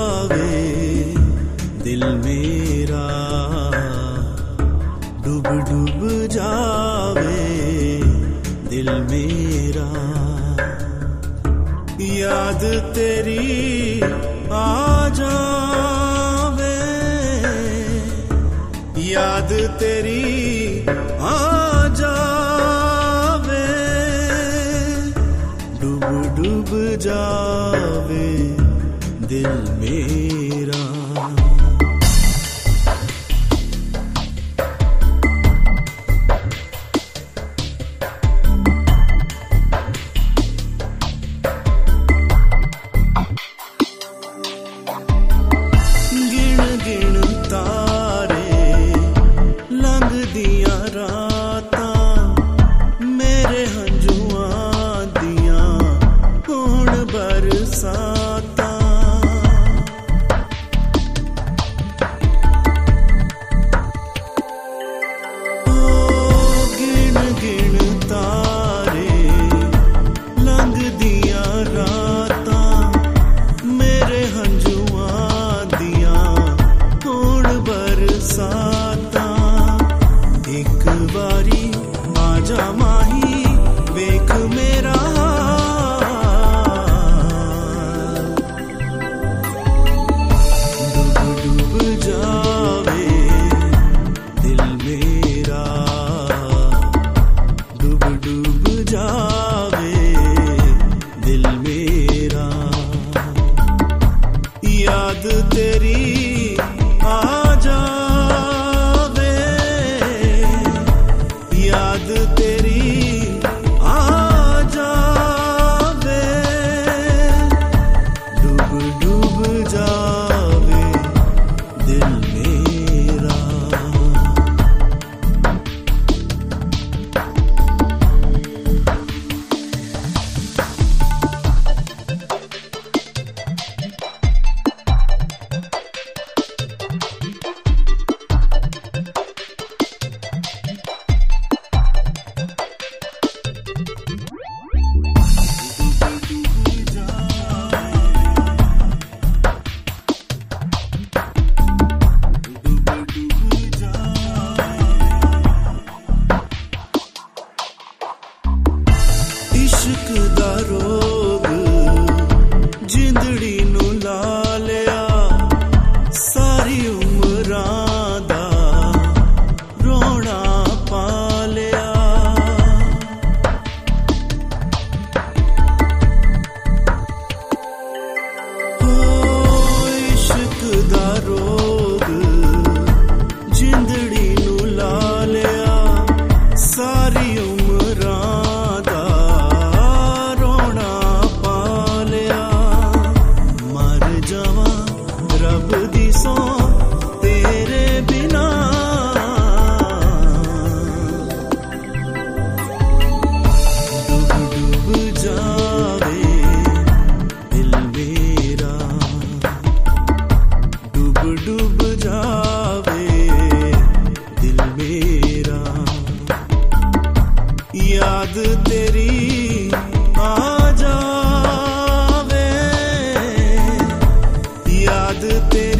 जावे दिल मेरा, डूब डूब जावे दिल मेरा। याद तेरी आ जावे, याद तेरी आ जावे, डूब डूब जावे दिल मेरा। गिण गिण तारे लंघ दिया रातां, मेरे हंजुआं दियां होण बरसातां। गिण गिण तारे लंघ दिया रातां, मेरे हंजुआं दियां होण बरसातां। एक बारी आजा माही वेख मेरा हाल, डूब डूब जावे दिल मेरा, डूब डूब जावे दिल मेरा। याद तेरी आ जावे, याद तेरी आ जावे, डूब डूब जावे दिल मेरा। इश्क दा रोग जिंदड़ी नू ला लिया, सारी उमरां दा रोना पा लिया। हो इश्क दा रोग जिंदड़ी नू ला लिया, सारी उमरां दा रोना पा लिया। मर जावां रब दी सौ तेरे बिना, डूब डूब जावे दिल मेरा, डूब डूब जावे दिल मेरा। याद तेरी आ जावे, याद तेरी